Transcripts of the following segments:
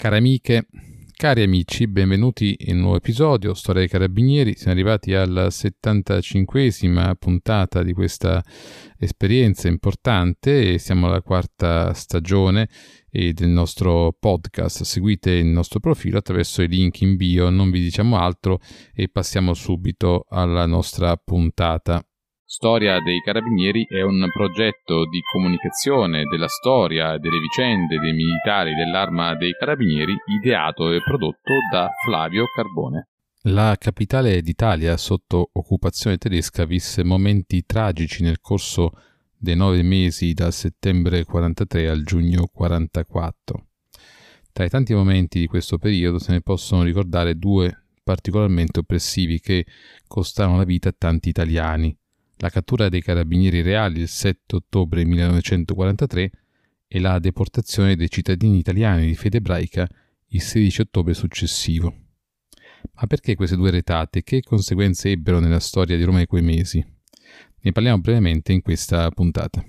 Care amiche, cari amici, benvenuti in un nuovo episodio Storia dei Carabinieri. Siamo arrivati alla 75esima puntata di questa esperienza importante e siamo alla quarta stagione del nostro podcast. Seguite il nostro profilo attraverso i link in bio, non vi diciamo altro e passiamo subito alla nostra puntata. Storia dei Carabinieri è un progetto di comunicazione della storia e delle vicende dei militari dell'Arma dei Carabinieri ideato e prodotto da Flavio Carbone. La capitale d'Italia sotto occupazione tedesca visse momenti tragici nel corso dei 9 mesi dal settembre 43 al giugno 44. Tra i tanti momenti di questo periodo se ne possono ricordare due particolarmente oppressivi che costarono la vita a tanti italiani. La cattura dei carabinieri reali il 7 ottobre 1943 e la deportazione dei cittadini italiani di fede ebraica il 16 ottobre successivo. Ma perché queste due retate? Che conseguenze ebbero nella storia di Roma in quei mesi? Ne parliamo brevemente in questa puntata.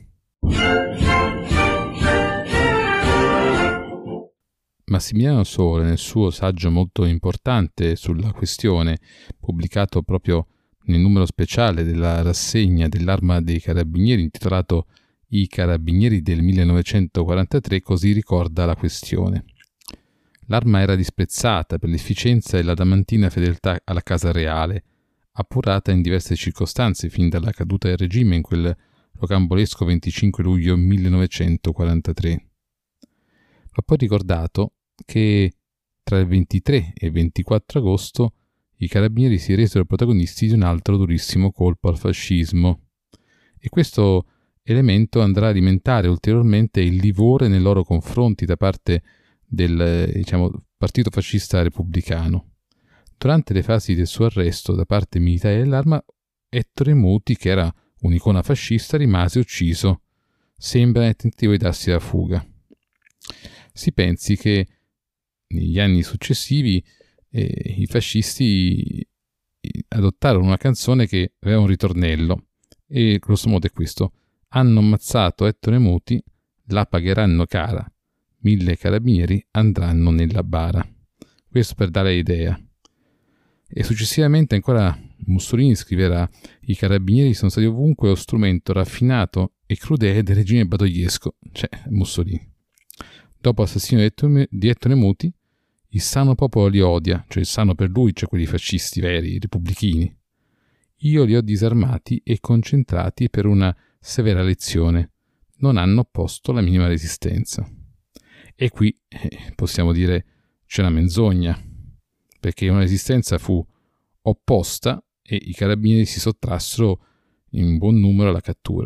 Massimiliano Sole, nel suo saggio molto importante sulla questione, pubblicato proprio nel numero speciale della rassegna dell'Arma dei Carabinieri intitolato I Carabinieri del 1943, così ricorda la questione. L'arma era disprezzata per l'efficienza e l'adamantina fedeltà alla casa reale, appurata in diverse circostanze fin dalla caduta del regime in quel rocambolesco 25 luglio 1943. Va poi ricordato che tra il 23 e il 24 agosto i carabinieri si resero protagonisti di un altro durissimo colpo al fascismo e questo elemento andrà a alimentare ulteriormente il livore nei loro confronti da parte del partito fascista repubblicano. Durante le fasi del suo arresto da parte militare dell'Arma, Ettore Muti, che era un'icona fascista, rimase ucciso, sembra nel tentativo di darsi la fuga. Si pensi che negli anni successivi i fascisti adottarono una canzone che aveva un ritornello e grosso modo è questo: hanno ammazzato Ettore Muti, la pagheranno cara, 1000 carabinieri andranno nella bara. Questo per dare l'idea. E successivamente ancora Mussolini scriverà: i carabinieri sono stati ovunque lo strumento raffinato e crudele del regime badogliesco, cioè Mussolini. Dopo l'assassinio di Ettore Muti, il sano popolo li odia, cioè il sano per lui, cioè quelli fascisti veri, i repubblichini. Io li ho disarmati e concentrati per una severa lezione. Non hanno opposto la minima resistenza. E qui possiamo dire c'è una menzogna, perché una resistenza fu opposta e i carabinieri si sottrassero in buon numero alla cattura.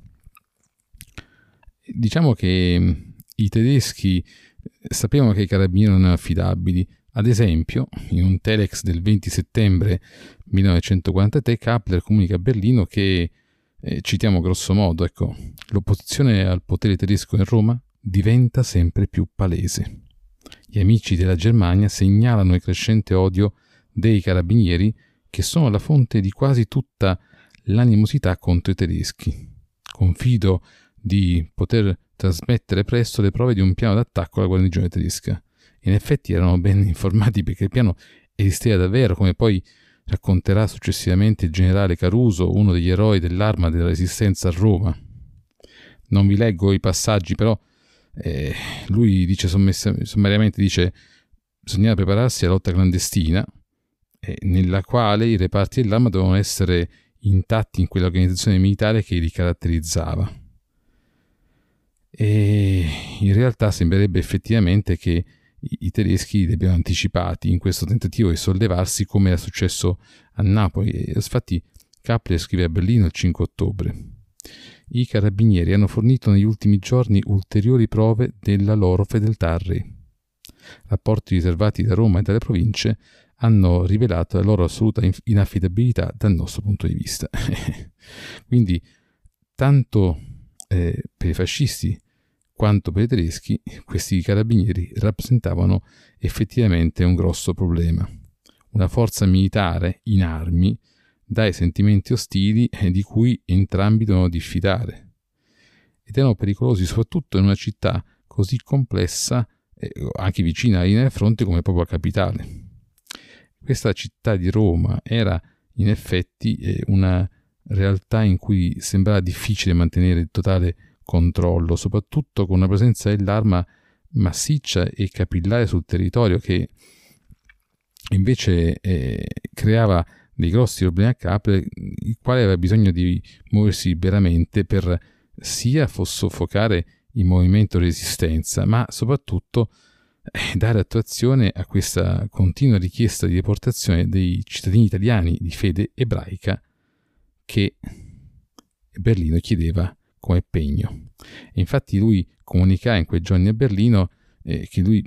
Diciamo che i tedeschi sapevano che i carabinieri non erano affidabili. Ad esempio, in un telex del 20 settembre 1943, Kappler comunica a Berlino che, citiamo grosso modo, l'opposizione al potere tedesco in Roma diventa sempre più palese. Gli amici della Germania segnalano il crescente odio dei carabinieri, che sono la fonte di quasi tutta l'animosità contro i tedeschi. Confido di poter trasmettere presto le prove di un piano d'attacco alla guarnigione tedesca. In effetti erano ben informati perché il piano esisteva davvero, come poi racconterà successivamente il generale Caruso, uno degli eroi dell'Arma della Resistenza a Roma. Non vi leggo i passaggi, però lui dice sommariamente bisognava prepararsi alla lotta clandestina, nella quale i reparti dell'Arma dovevano essere intatti in quell'organizzazione militare che li caratterizzava. E in realtà sembrerebbe effettivamente che i tedeschi li abbiano anticipati in questo tentativo di sollevarsi, come era successo a Napoli. E infatti Kappler scrive a Berlino il 5 ottobre: i carabinieri hanno fornito negli ultimi giorni ulteriori prove della loro fedeltà al re. Rapporti riservati da Roma e dalle province hanno rivelato la loro assoluta inaffidabilità dal nostro punto di vista. Quindi tanto per i fascisti quanto per i tedeschi questi carabinieri rappresentavano effettivamente un grosso problema. Una forza militare in armi dai sentimenti ostili di cui entrambi dovevano diffidare. Ed erano pericolosi soprattutto in una città così complessa anche vicina alla linea del fronte come proprio capitale. Questa città di Roma era in effetti una realtà in cui sembrava difficile mantenere il totale controllo, soprattutto con una presenza dell'arma massiccia e capillare sul territorio, che invece creava dei grossi problemi a Kappler, il quale aveva bisogno di muoversi liberamente per sia soffocare il movimento resistenza, ma soprattutto dare attuazione a questa continua richiesta di deportazione dei cittadini italiani di fede ebraica che Berlino chiedeva come pegno. E infatti lui comunica in quei giorni a Berlino che lui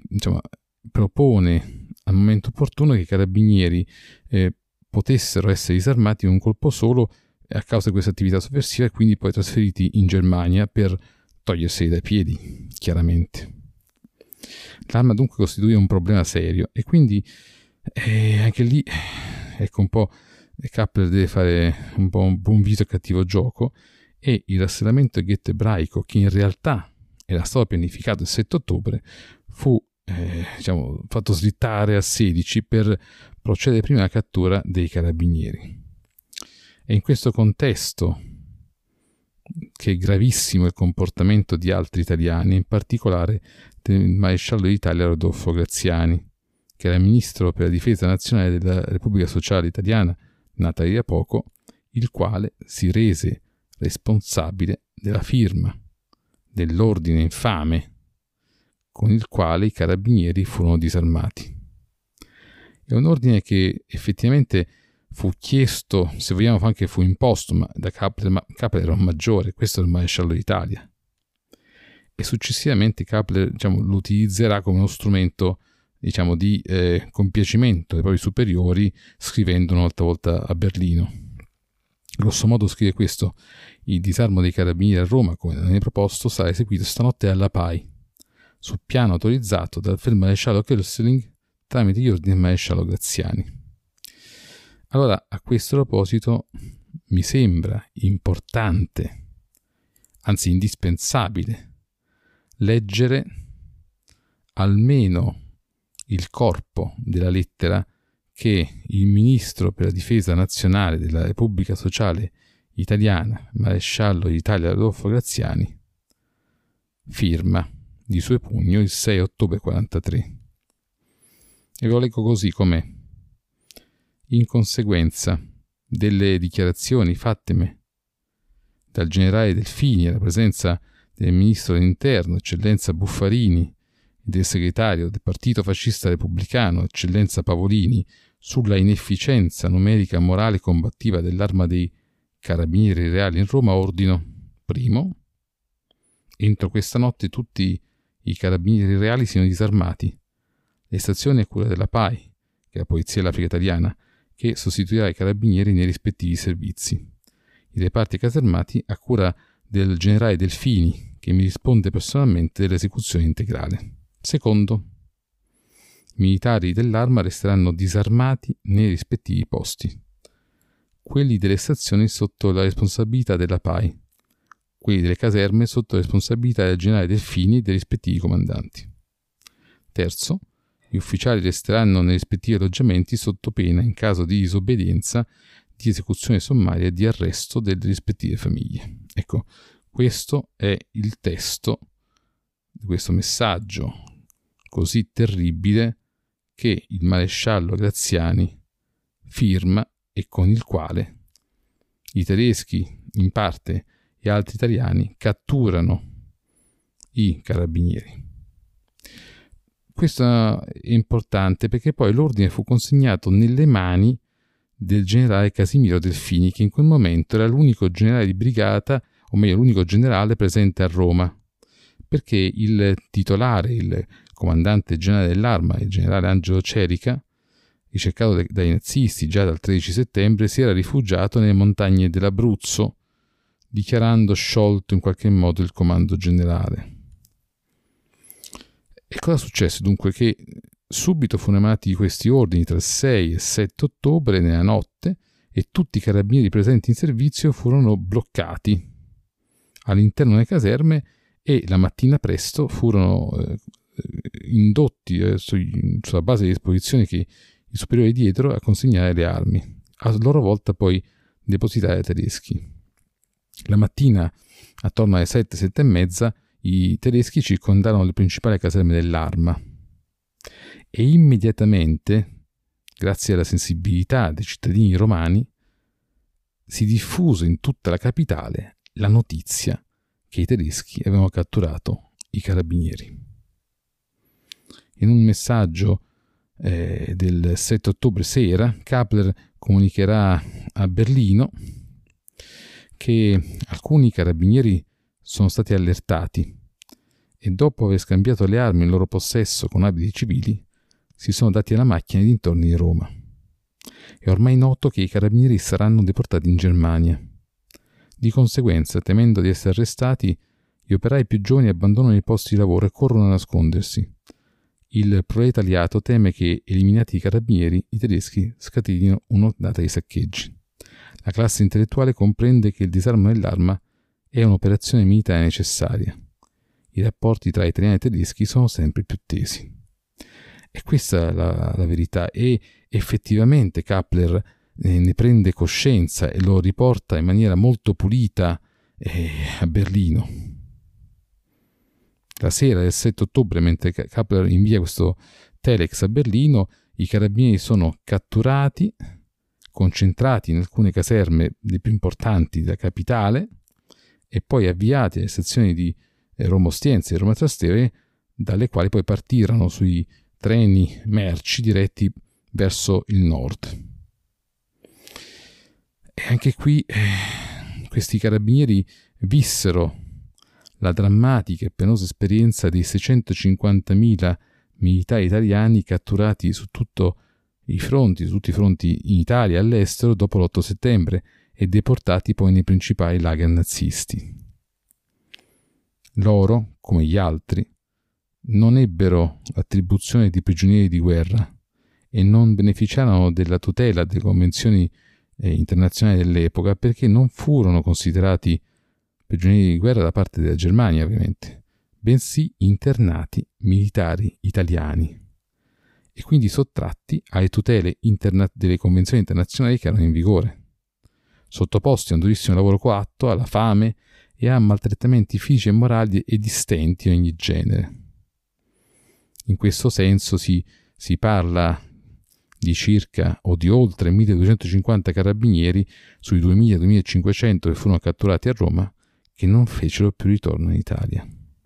propone al momento opportuno che i carabinieri potessero essere disarmati in un colpo solo a causa di questa attività sovversiva e quindi poi trasferiti in Germania per toglierseli dai piedi, chiaramente. L'arma dunque costituiva un problema serio e quindi anche lì ecco un po' Kappler deve fare un po' un buon viso e cattivo gioco, e il rastrellamento del ghetto ebraico, che in realtà era stato pianificato il 7 ottobre, fu fatto slittare a 16 per procedere prima alla cattura dei carabinieri. E in questo contesto che è gravissimo il comportamento di altri italiani, in particolare del maresciallo d'Italia Rodolfo Graziani, che era ministro per la difesa nazionale della Repubblica Sociale Italiana, nata lì da poco, il quale si rese responsabile della firma dell'ordine infame con il quale i carabinieri furono disarmati. È un ordine che effettivamente fu chiesto, se vogliamo anche fu imposto, ma da Kappler, ma Kappler era un maggiore, questo è il maresciallo d'Italia. E successivamente Kappler lo utilizzerà come uno strumento di compiacimento dei propri superiori, scrivendo una volta a Berlino. Grosso modo scrive questo: il disarmo dei carabinieri a Roma, come viene proposto, sarà eseguito stanotte alla PAI, sul piano autorizzato dal feldmaresciallo Köstling tramite gli ordini del maresciallo Graziani. Allora, a questo proposito mi sembra importante, anzi indispensabile, leggere almeno il corpo della lettera che il ministro per la difesa nazionale della Repubblica Sociale Italiana, maresciallo d'Italia Rodolfo Graziani, firma di suo pugno il 6 ottobre 43. E ve lo leggo così com'è. In conseguenza delle dichiarazioni fatteme dal generale Delfini alla presenza del ministro dell'Interno, eccellenza Buffarini, e del segretario del Partito Fascista Repubblicano, eccellenza Pavolini, sulla inefficienza numerica, morale e combattiva dell'arma dei carabinieri reali in Roma, ordino: primo, entro questa notte tutti i carabinieri reali siano disarmati. Le stazioni a cura della PAI, che è la Polizia dell'Africa Italiana, che sostituirà i carabinieri nei rispettivi servizi. I reparti casermati a cura del generale Delfini, che mi risponde personalmente dell'esecuzione integrale. Secondo, i militari dell'arma resteranno disarmati nei rispettivi posti. Quelli delle stazioni sotto la responsabilità della PAI, quelli delle caserme sotto la responsabilità del generale Delfini e dei rispettivi comandanti. Terzo, gli ufficiali resteranno nei rispettivi alloggiamenti sotto pena, in caso di disobbedienza, di esecuzione sommaria e di arresto delle rispettive famiglie. Ecco, questo è il testo di questo messaggio così terribile che il maresciallo Graziani firma e con il quale i tedeschi, in parte, e altri italiani catturano i carabinieri. Questo è importante perché poi l'ordine fu consegnato nelle mani del generale Casimiro Delfini, che in quel momento era l'unico generale di brigata, o meglio l'unico generale presente a Roma, perché il titolare, il comandante generale dell'arma, il generale Angelo Cerica, ricercato dai nazisti già dal 13 settembre, si era rifugiato nelle montagne dell'Abruzzo, dichiarando sciolto in qualche modo il comando generale. E cosa successe dunque? Che subito furono emanati questi ordini tra il 6 e il 7 ottobre nella notte, e tutti i carabinieri presenti in servizio furono bloccati all'interno delle caserme, e la mattina presto furono indotti sulla base di disposizioni che i superiori diedero a consegnare le armi, a loro volta poi depositate ai tedeschi. La mattina, attorno alle 7 e mezza, i tedeschi circondarono le principali caserme dell'Arma e immediatamente, grazie alla sensibilità dei cittadini romani, si diffuse in tutta la capitale la notizia che i tedeschi avevano catturato i carabinieri. In un messaggio del 7 ottobre sera, Kappler comunicherà a Berlino che alcuni carabinieri sono stati allertati e dopo aver scambiato le armi in loro possesso con abiti civili si sono dati alla macchina nei dintorni di Roma. È ormai noto che i carabinieri saranno deportati in Germania. Di conseguenza, temendo di essere arrestati, gli operai più giovani abbandonano i posti di lavoro e corrono a nascondersi. Il proletariato teme che, eliminati i carabinieri, i tedeschi scatenino un'ondata di saccheggi. La classe intellettuale comprende che il disarmo dell'Arma è un'operazione militare necessaria. I rapporti tra italiani e tedeschi sono sempre più tesi. E questa è la verità. E effettivamente Kappler ne prende coscienza e lo riporta in maniera molto pulita a Berlino. La sera del 7 ottobre, mentre Kappler invia questo telex a Berlino, i carabinieri sono catturati, concentrati in alcune caserme le più importanti della capitale e poi avviati alle stazioni di Roma Ostiense e Roma Trastevere, dalle quali poi partirono sui treni merci diretti verso il nord. E anche qui questi carabinieri vissero la drammatica e penosa esperienza dei 650.000 militari italiani catturati su tutti i fronti in Italia e all'estero dopo l'8 settembre e deportati poi nei principali lager nazisti. Loro, come gli altri, non ebbero attribuzione di prigionieri di guerra e non beneficiarono della tutela delle convenzioni internazionali dell'epoca perché non furono considerati prigionieri di guerra da parte della Germania, ovviamente, bensì internati militari italiani e quindi sottratti alle tutele delle convenzioni internazionali che erano in vigore, sottoposti a un durissimo lavoro coatto, alla fame e a maltrattamenti fisici e morali e di stenti di ogni genere. In questo senso si parla di circa o di oltre 1250 carabinieri sui 2000-2500 che furono catturati a Roma che non fecero più ritorno in Italia.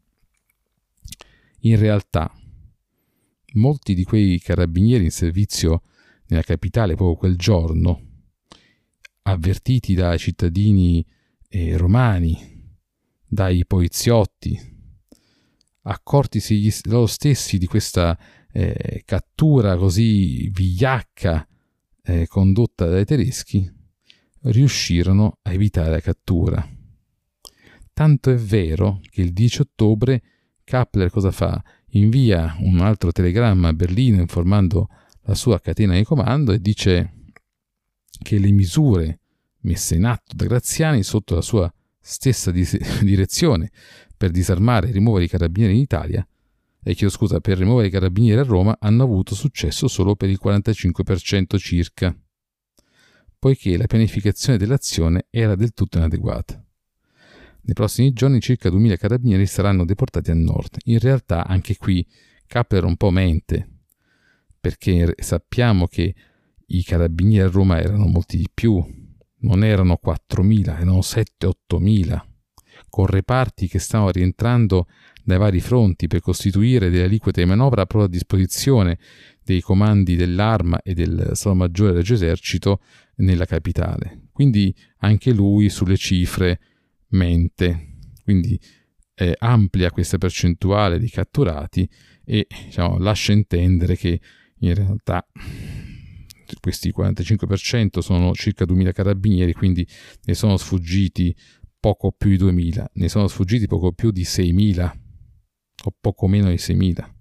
In realtà, molti di quei carabinieri in servizio nella capitale proprio quel giorno, avvertiti dai cittadini romani, dai poliziotti, accortisi loro stessi di questa cattura così vigliacca condotta dai tedeschi, riuscirono a evitare la cattura. Tanto è vero che il 10 ottobre Kappler cosa fa? Invia un altro telegramma a Berlino informando la sua catena di comando e dice che le misure messe in atto da Graziani sotto la sua stessa direzione per disarmare e rimuovere i carabinieri in Italia per rimuovere i carabinieri a Roma hanno avuto successo solo per il 45% circa, poiché la pianificazione dell'azione era del tutto inadeguata. Nei prossimi giorni circa 2000 carabinieri saranno deportati a nord. In realtà anche qui Kappler un po' mente, perché sappiamo che i carabinieri a Roma erano molti di più, non erano 4.000, erano 7-8.000, con reparti che stavano rientrando dai vari fronti per costituire delle aliquote di manovra proprio a disposizione dei comandi dell'Arma e del Stato Maggiore del Regio Esercito nella capitale. Quindi anche lui sulle cifre mente, quindi amplia questa percentuale di catturati e lascia intendere che in realtà questi 45% sono circa 2000 carabinieri, quindi ne sono sfuggiti poco più di 2000, ne sono sfuggiti poco più di 6000 o poco meno di 6000.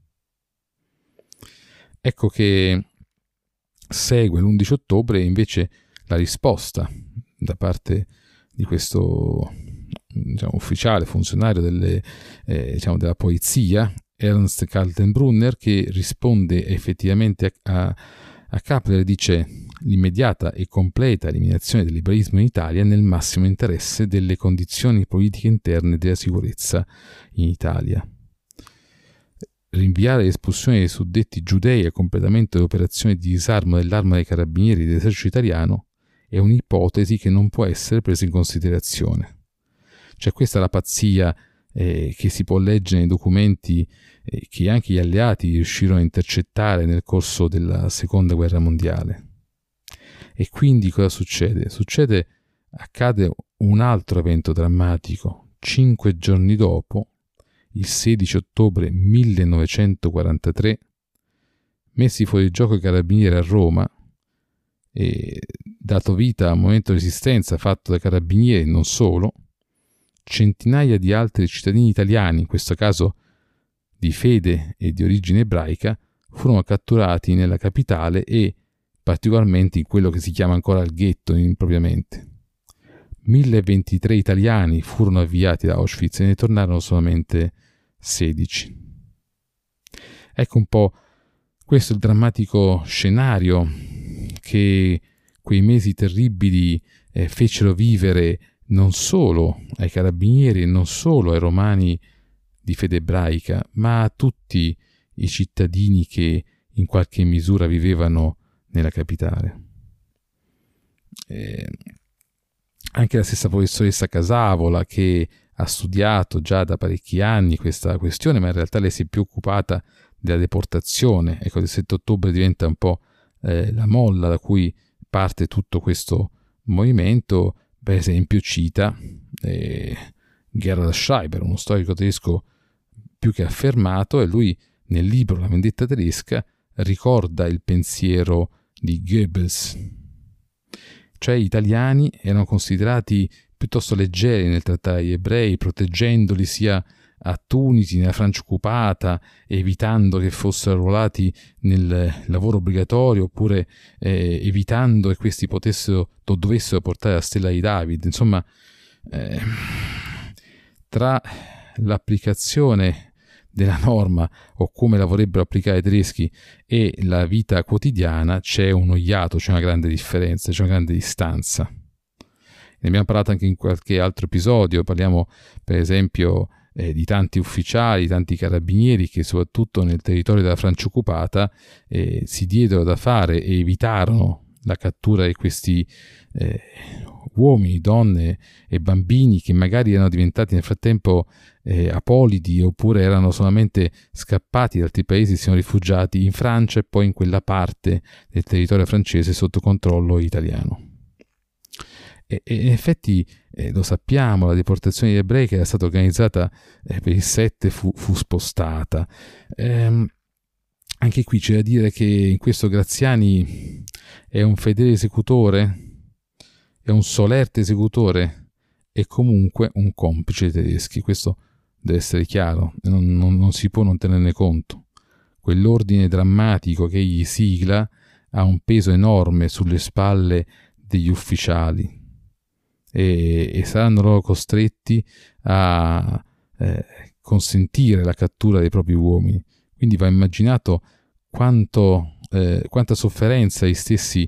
Ecco che segue l'11 ottobre invece la risposta da parte di questo ufficiale, funzionario della polizia Ernst Kaltenbrunner, che risponde effettivamente a Kappler, dice: l'immediata e completa eliminazione del liberalismo in Italia nel massimo interesse delle condizioni politiche interne e della sicurezza in Italia. Rinviare l'espulsione dei suddetti giudei a completamento delle operazioni di disarmo dell'arma dei carabinieri e dell'esercito italiano è un'ipotesi che non può essere presa in considerazione. Cioè, questa è la pazzia che si può leggere nei documenti che anche gli alleati riuscirono a intercettare nel corso della seconda guerra mondiale. E quindi cosa succede? Accade un altro evento drammatico. 5 giorni dopo, il 16 ottobre 1943, messi fuori gioco i carabinieri a Roma e dato vita a un movimento di resistenza fatto dai carabinieri, non solo, centinaia di altri cittadini italiani, in questo caso di fede e di origine ebraica, furono catturati nella capitale e particolarmente in quello che si chiama ancora il ghetto impropriamente. 1023 italiani furono avviati da Auschwitz e ne tornarono solamente 16. Ecco un po' questo il drammatico scenario che quei mesi terribili fecero vivere non solo ai carabinieri e non solo ai romani di fede ebraica, ma a tutti i cittadini che in qualche misura vivevano nella capitale. Anche la stessa professoressa Casavola, che ha studiato già da parecchi anni questa questione, ma in realtà lei si è più occupata della deportazione. Ecco, il 7 ottobre diventa un po' la molla da cui parte tutto questo movimento. Per esempio cita Gerhard Schreiber, uno storico tedesco più che affermato, e lui nel libro La vendetta tedesca ricorda il pensiero di Goebbels. Cioè gli italiani erano considerati piuttosto leggeri nel trattare gli ebrei, proteggendoli sia a Tunisi, nella Francia occupata, evitando che fossero arruolati nel lavoro obbligatorio, oppure evitando che questi dovessero portare la stella di David. Insomma, tra l'applicazione della norma o come la vorrebbero applicare i tedeschi e la vita quotidiana c'è uno iato, c'è una grande differenza, c'è una grande distanza. Ne abbiamo parlato anche in qualche altro episodio. Parliamo per esempio di tanti ufficiali, tanti carabinieri che soprattutto nel territorio della Francia occupata si diedero da fare e evitarono la cattura di questi uomini, donne e bambini che magari erano diventati nel frattempo apolidi, oppure erano solamente scappati da altri paesi, si sono rifugiati in Francia e poi in quella parte del territorio francese sotto controllo italiano. E in effetti lo sappiamo, la deportazione degli ebrei che era stata organizzata per il 7 fu spostata. Anche qui c'è da dire che in questo Graziani è un fedele esecutore, è un solerte esecutore e comunque un complice dei tedeschi. Questo deve essere chiaro, non si può non tenerne conto. Quell'ordine drammatico che egli sigla ha un peso enorme sulle spalle degli ufficiali e saranno loro costretti a consentire la cattura dei propri uomini. Quindi va immaginato quanta sofferenza gli stessi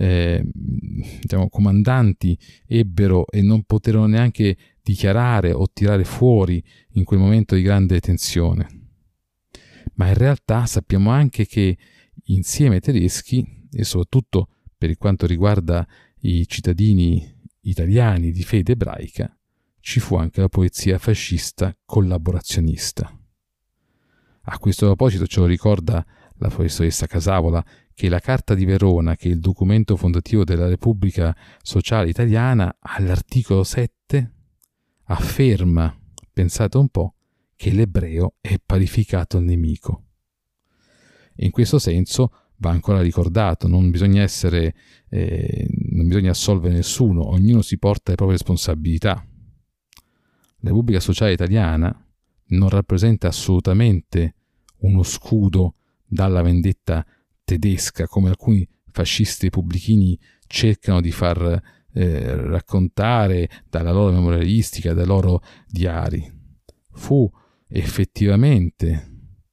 comandanti ebbero e non poterono neanche dichiarare o tirare fuori in quel momento di grande tensione. Ma in realtà sappiamo anche che insieme ai tedeschi, e soprattutto per quanto riguarda i cittadini italiani di fede ebraica, ci fu anche la polizia fascista collaborazionista. A questo proposito ce lo ricorda la professoressa Casavola che la Carta di Verona, che è il documento fondativo della Repubblica Sociale Italiana, all'articolo 7 afferma, pensate un po', che l'ebreo è parificato al nemico. E in questo senso va ancora ricordato, non bisogna assolvere nessuno, ognuno si porta le proprie responsabilità. La Repubblica Sociale Italiana non rappresenta assolutamente uno scudo dalla vendetta tedesca, come alcuni fascisti repubblichini cercano di far raccontare dalla loro memorialistica, dai loro diari. Fu effettivamente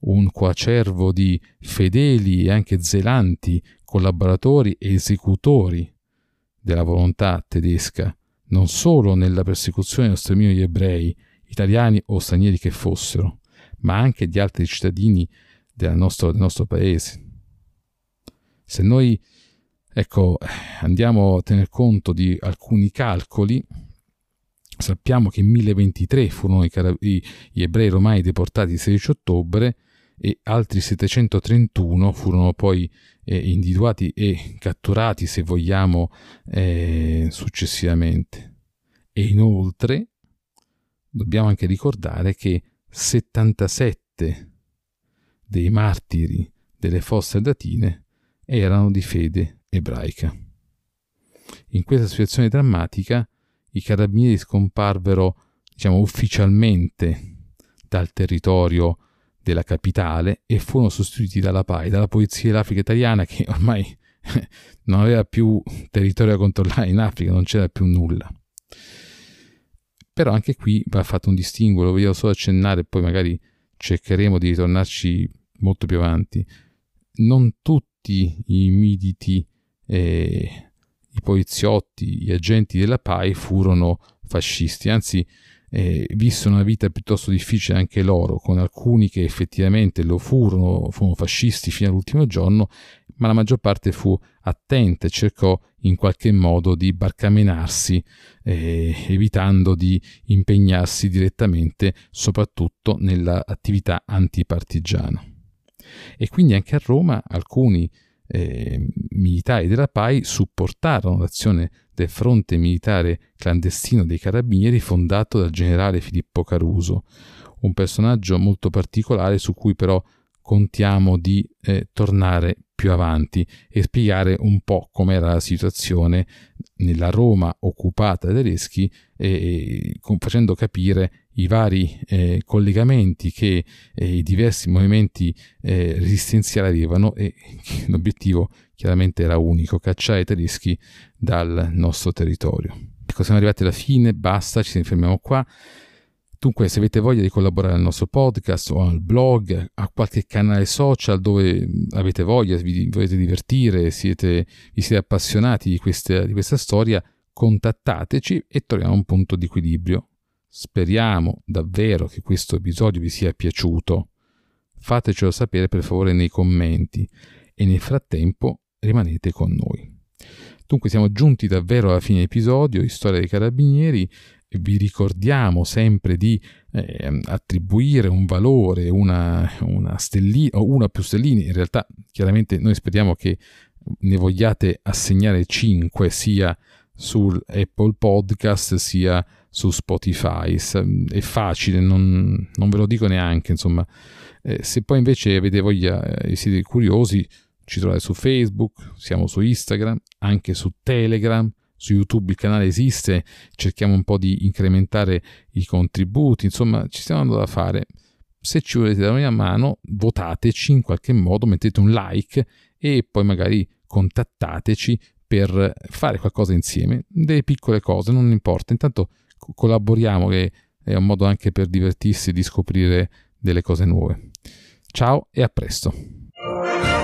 un coacervo di fedeli e anche zelanti collaboratori e esecutori della volontà tedesca, non solo nella persecuzione e lo sterminio degli ebrei, italiani o stranieri che fossero, ma anche di altri cittadini del nostro paese. Se noi andiamo a tener conto di alcuni calcoli, sappiamo che 1023 furono gli ebrei romani deportati il 16 ottobre e altri 731 furono poi individuati e catturati, se vogliamo, successivamente. E inoltre dobbiamo anche ricordare che 77 dei martiri delle fosse ardeatine erano di fede ebraica. In questa situazione drammatica i carabinieri scomparvero, ufficialmente dal territorio della capitale e furono sostituiti dalla PAI, dalla Polizia dell'Africa Italiana, che ormai non aveva più territorio da controllare in Africa, non c'era più nulla. Però anche qui va fatto un distinguo, lo voglio solo accennare, poi magari cercheremo di ritornarci molto più avanti. Non tutti i militi, i poliziotti, gli agenti della PAI furono fascisti, anzi vissero una vita piuttosto difficile anche loro, con alcuni che effettivamente furono fascisti fino all'ultimo giorno, ma la maggior parte fu attenta e cercò in qualche modo di barcamenarsi, evitando di impegnarsi direttamente soprattutto nell'attività antipartigiana. E quindi anche a Roma alcuni militari della PAI supportarono l'azione del fronte militare clandestino dei carabinieri fondato dal generale Filippo Caruso, un personaggio molto particolare su cui però contiamo di tornare più avanti e spiegare un po' com'era la situazione nella Roma occupata dai tedeschi, facendo capire i vari collegamenti che i diversi movimenti resistenziali avevano, e l'obiettivo chiaramente era unico: cacciare i tedeschi dal nostro territorio. Ecco, siamo arrivati alla fine, basta, ci fermiamo qua. Dunque, se avete voglia di collaborare al nostro podcast o al blog, a qualche canale social dove avete voglia, vi volete divertire, vi siete appassionati di questa storia, contattateci e troviamo un punto di equilibrio. Speriamo davvero che questo episodio vi sia piaciuto. Fatecelo sapere per favore nei commenti e nel frattempo rimanete con noi. Dunque, siamo giunti davvero alla fine dell'episodio di Storia dei Carabinieri. Vi ricordiamo sempre di attribuire un valore, una stellina o una o più stelline. In realtà chiaramente noi speriamo che ne vogliate assegnare 5 sia su Apple Podcast sia su Spotify. È facile, non ve lo dico neanche, insomma. Se poi invece avete voglia e siete curiosi, ci trovate su Facebook, siamo su Instagram, anche su Telegram. Su YouTube il canale esiste, cerchiamo un po' di incrementare i contributi, insomma ci stiamo andando da fare. Se ci volete dare una mano, votateci in qualche modo, mettete un like e poi magari contattateci per fare qualcosa insieme, delle piccole cose, non importa, intanto collaboriamo, che è un modo anche per divertirsi e di scoprire delle cose nuove. Ciao e a presto.